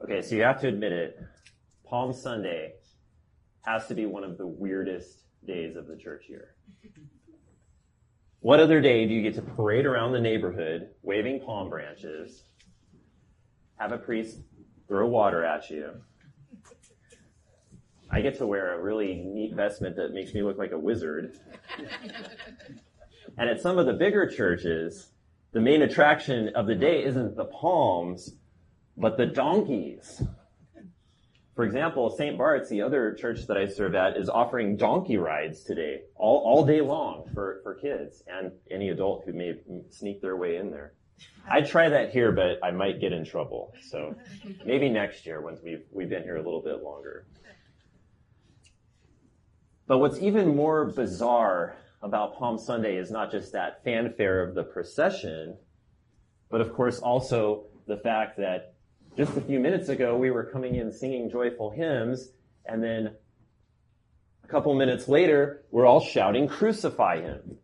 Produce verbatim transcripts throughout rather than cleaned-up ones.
Okay, so you have to admit it. Palm Sunday has to be one of the weirdest days of the church year. What other day do you get to parade around the neighborhood waving palm branches, have a priest throw water at you? I get to wear a really neat vestment that makes me look like a wizard. And at some of the bigger churches, the main attraction of the day isn't the palms, but the donkeys. For example, Saint Bart's, the other church that I serve at, is offering donkey rides today, all, all day long for, for kids and any adult who may sneak their way in there. I'd try that here, but I might get in trouble. So maybe next year once we've, we've been here a little bit longer. But what's even more bizarre about Palm Sunday is not just that fanfare of the procession, but of course also the fact that just a few minutes ago, we were coming in singing joyful hymns, and then a couple minutes later, we're all shouting, "Crucify him."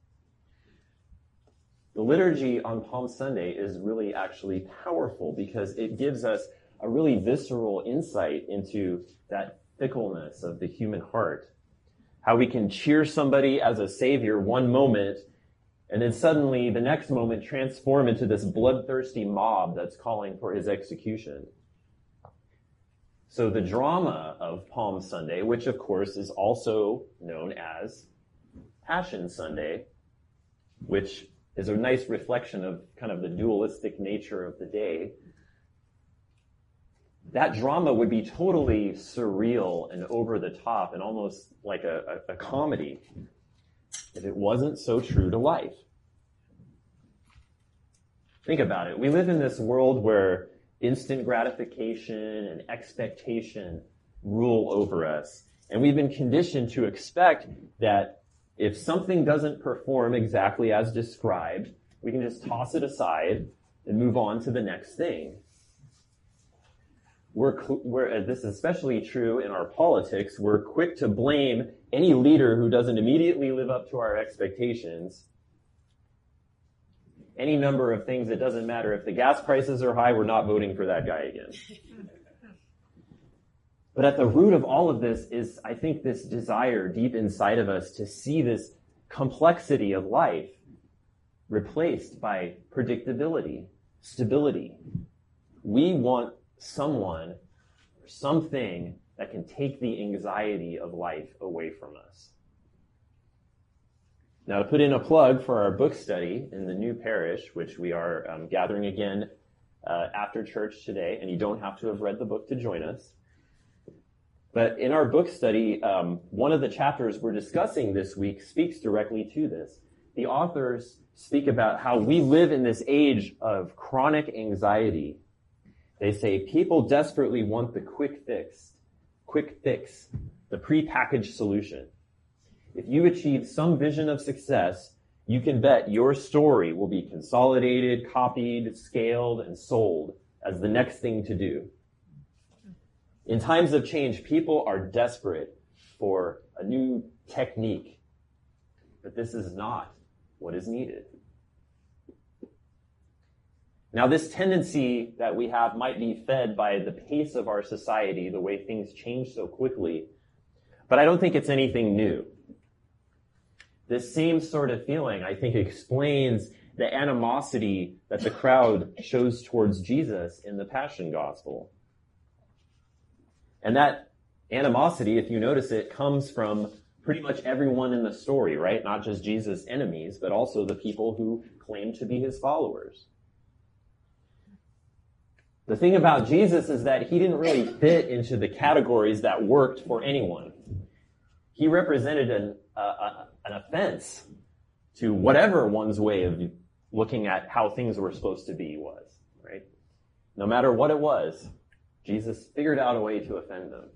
The liturgy on Palm Sunday is really actually powerful because it gives us a really visceral insight into that fickleness of the human heart. How we can cheer somebody as a savior one moment, and then suddenly, the next moment, transform into this bloodthirsty mob that's calling for his execution. So the drama of Palm Sunday, which of course is also known as Passion Sunday, which is a nice reflection of kind of the dualistic nature of the day, that drama would be totally surreal and over the top and almost like a, a, a comedy if it wasn't so true to life. Think about it. We live in this world where instant gratification and expectation rule over us. And we've been conditioned to expect that if something doesn't perform exactly as described, we can just toss it aside and move on to the next thing. We're, we're, this is especially true in our politics. We're quick to blame any leader who doesn't immediately live up to our expectations. Any number of things, it doesn't matter. If the gas prices are high, we're not voting for that guy again. But at the root of all of this is, I think, this desire deep inside of us to see this complexity of life replaced by predictability, stability. We want someone or something that can take the anxiety of life away from us. Now, to put in a plug for our book study in the new parish, which we are um, gathering again uh, after church today, and you don't have to have read the book to join us. But in our book study, um, one of the chapters we're discussing this week speaks directly to this. The authors speak about how we live in this age of chronic anxiety. They say people desperately want the quick fix, quick fix, the prepackaged solution. If you achieve some vision of success, you can bet your story will be consolidated, copied, scaled, and sold as the next thing to do. In times of change, people are desperate for a new technique, but this is not what is needed. Now, this tendency that we have might be fed by the pace of our society, the way things change so quickly, but I don't think it's anything new. This same sort of feeling, I think, explains the animosity that the crowd shows towards Jesus in the Passion Gospel. And that animosity, if you notice it, comes from pretty much everyone in the story, right? Not just Jesus' enemies, but also the people who claim to be his followers. The thing about Jesus is that he didn't really fit into the categories that worked for anyone. He represented an, uh, a, an offense to whatever one's way of looking at how things were supposed to be was, right? No matter what it was, Jesus figured out a way to offend them.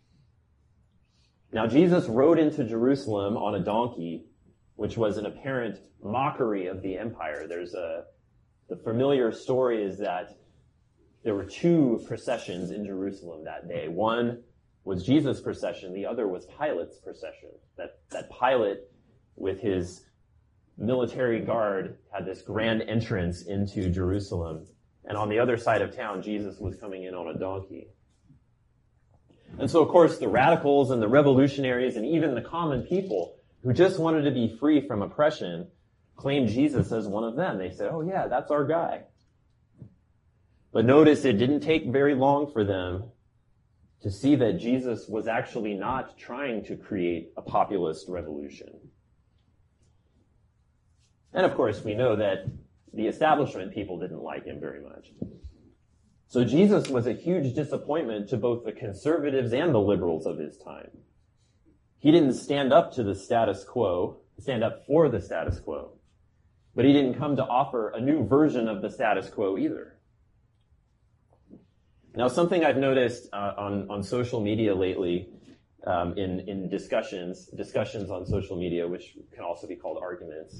Now, Jesus rode into Jerusalem on a donkey, which was an apparent mockery of the empire. There's a, the familiar story is that there were two processions in Jerusalem that day. One was Jesus' procession. The other was Pilate's procession. That, that Pilate, with his military guard, had this grand entrance into Jerusalem. And on the other side of town, Jesus was coming in on a donkey. And so, of course, the radicals and the revolutionaries and even the common people who just wanted to be free from oppression claimed Jesus as one of them. They said, oh yeah, that's our guy. But notice it didn't take very long for them to see that Jesus was actually not trying to create a populist revolution. And of course, we know that the establishment people didn't like him very much. So Jesus was a huge disappointment to both the conservatives and the liberals of his time. He didn't stand up to the status quo, stand up for the status quo, but he didn't come to offer a new version of the status quo either. Now, something I've noticed uh, on, on social media lately, um, in, in discussions, discussions on social media, which can also be called arguments,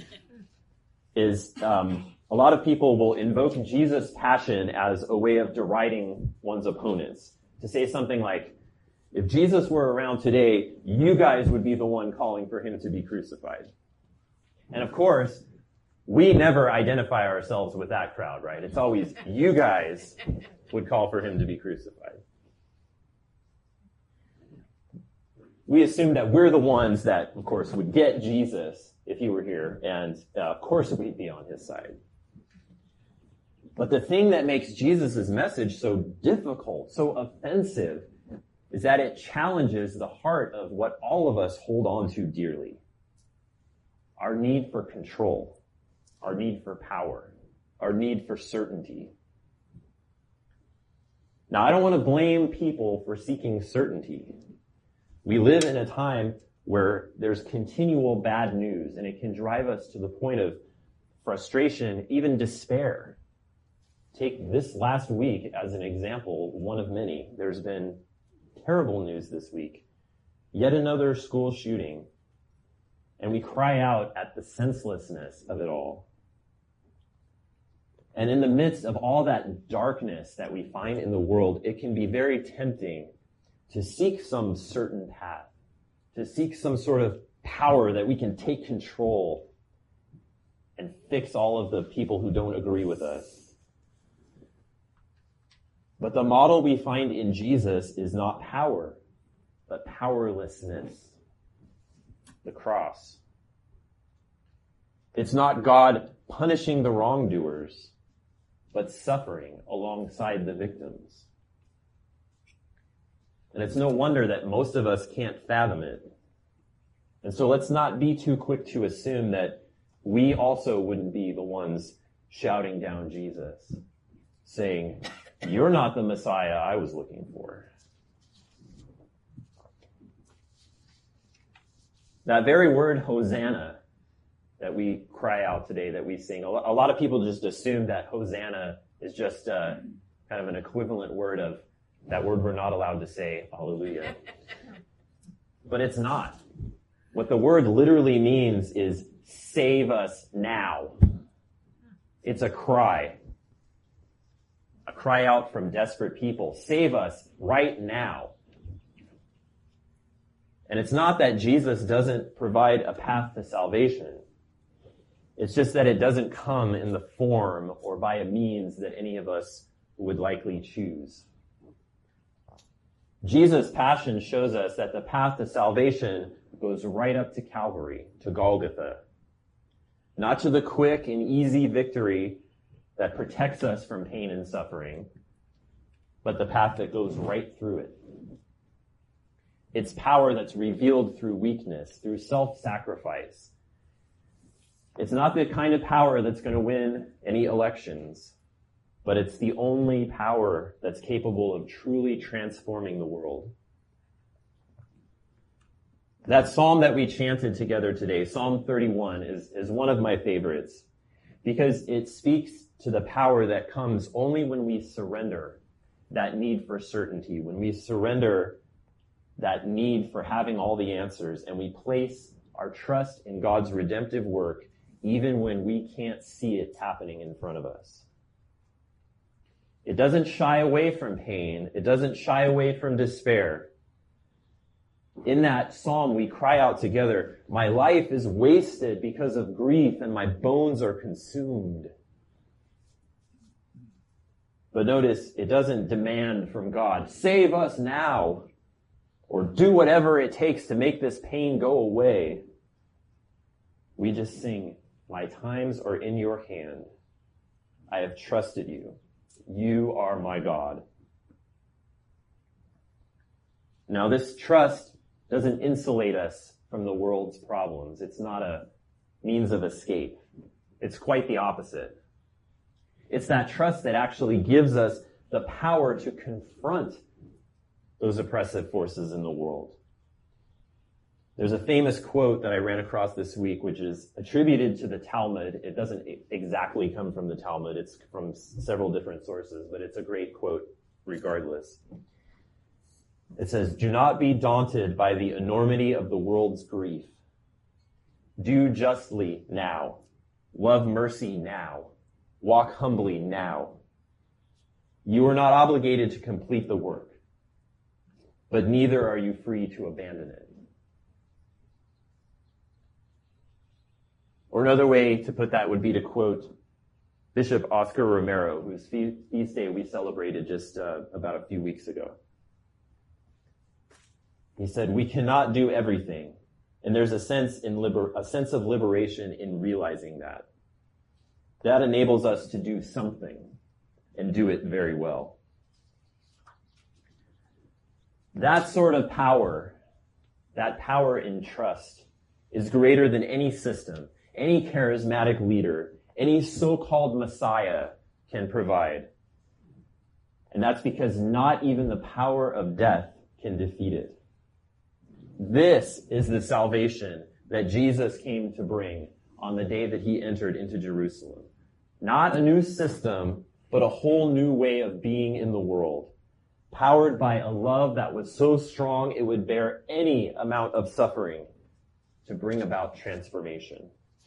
is um, a lot of people will invoke Jesus' passion as a way of deriding one's opponents. To say something like, if Jesus were around today, you guys would be the one calling for him to be crucified. And of course, we never identify ourselves with that crowd, right? It's always, you guys would call for him to be crucified. We assume that we're the ones that, of course, would get Jesus if he were here, and uh, of course we'd be on his side. But the thing that makes Jesus' message so difficult, so offensive, is that it challenges the heart of what all of us hold on to dearly. Our need for control, our need for power, our need for certainty. Now, I don't want to blame people for seeking certainty. We live in a time where there's continual bad news, and it can drive us to the point of frustration, even despair. Take this last week as an example, one of many. There's been terrible news this week. Yet another school shooting. And we cry out at the senselessness of it all. And in the midst of all that darkness that we find in the world, it can be very tempting to seek some certain path, to seek some sort of power that we can take control and fix all of the people who don't agree with us. But the model we find in Jesus is not power, but powerlessness. The cross. It's not God punishing the wrongdoers, but suffering alongside the victims. And it's no wonder that most of us can't fathom it. And so let's not be too quick to assume that we also wouldn't be the ones shouting down Jesus, saying, "You're not the Messiah I was looking for." That very word, Hosanna, that we cry out today, that we sing, a lot of people just assume that Hosanna is just uh, kind of an equivalent word of that word we're not allowed to say, hallelujah. But it's not. What the word literally means is save us now. It's a cry. A cry out from desperate people. Save us right now. And it's not that Jesus doesn't provide a path to salvation. It's just that it doesn't come in the form or by a means that any of us would likely choose. Jesus' passion shows us that the path to salvation goes right up to Calvary, to Golgotha. Not to the quick and easy victory that protects us from pain and suffering, but the path that goes right through it. It's power that's revealed through weakness, through self-sacrifice. It's not the kind of power that's going to win any elections, but it's the only power that's capable of truly transforming the world. That psalm that we chanted together today, Psalm thirty-one, is, is one of my favorites because it speaks to the power that comes only when we surrender that need for certainty, when we surrender that need for having all the answers, and we place our trust in God's redemptive work even when we can't see it happening in front of us. It doesn't shy away from pain. It doesn't shy away from despair. In that psalm, we cry out together, "My life is wasted because of grief, and my bones are consumed." But notice, it doesn't demand from God, save us now, or do whatever it takes to make this pain go away. We just sing, my times are in your hand. I have trusted you. You are my God. Now, this trust doesn't insulate us from the world's problems. It's not a means of escape. It's quite the opposite. It's that trust that actually gives us the power to confront those oppressive forces in the world. There's a famous quote that I ran across this week, which is attributed to the Talmud. It doesn't exactly come from the Talmud. It's from several different sources, but it's a great quote regardless. It says, "Do not be daunted by the enormity of the world's grief. Do justly now. Love mercy now. Walk humbly now. You are not obligated to complete the work, but neither are you free to abandon it." Or another way to put that would be to quote Bishop Oscar Romero, whose feast day we celebrated just uh, about a few weeks ago. He said, "We cannot do everything, and there's a sense in liber- a sense of liberation in realizing that. That enables us to do something and do it very well." That sort of power, that power in trust, is greater than any system, any charismatic leader, any so-called Messiah can provide. And that's because not even the power of death can defeat it. This is the salvation that Jesus came to bring on the day that he entered into Jerusalem. Not a new system, but a whole new way of being in the world, powered by a love that was so strong it would bear any amount of suffering to bring about transformation.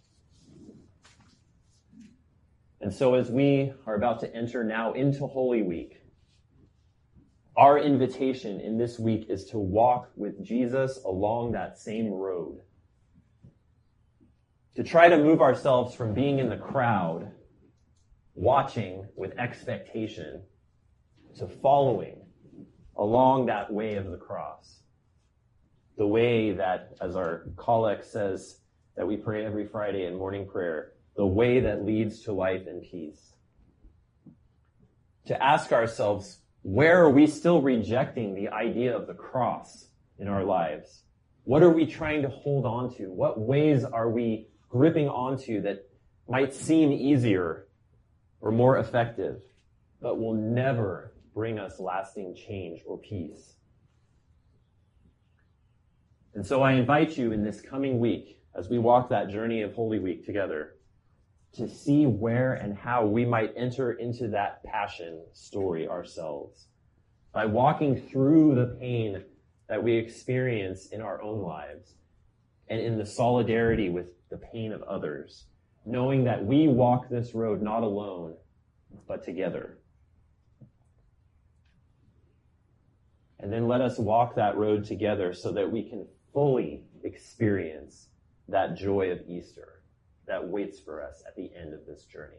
And so as we are about to enter now into Holy Week, our invitation in this week is to walk with Jesus along that same road. To try to move ourselves from being in the crowd, watching with expectation, to following along that way of the cross. The way that, as our collect says, that we pray every Friday in morning prayer, the way that leads to life and peace. To ask ourselves, where are we still rejecting the idea of the cross in our lives? What are we trying to hold on to? What ways are we gripping onto that might seem easier or more effective, but will never bring us lasting change or peace? And so I invite you in this coming week, as we walk that journey of Holy Week together, to see where and how we might enter into that passion story ourselves by walking through the pain that we experience in our own lives and in the solidarity with the pain of others, knowing that we walk this road not alone, but together. And then let us walk that road together so that we can fully experience that joy of Easter that waits for us at the end of this journey.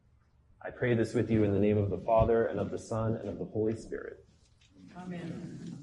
I pray this with you in the name of the Father, and of the Son, and of the Holy Spirit. Amen.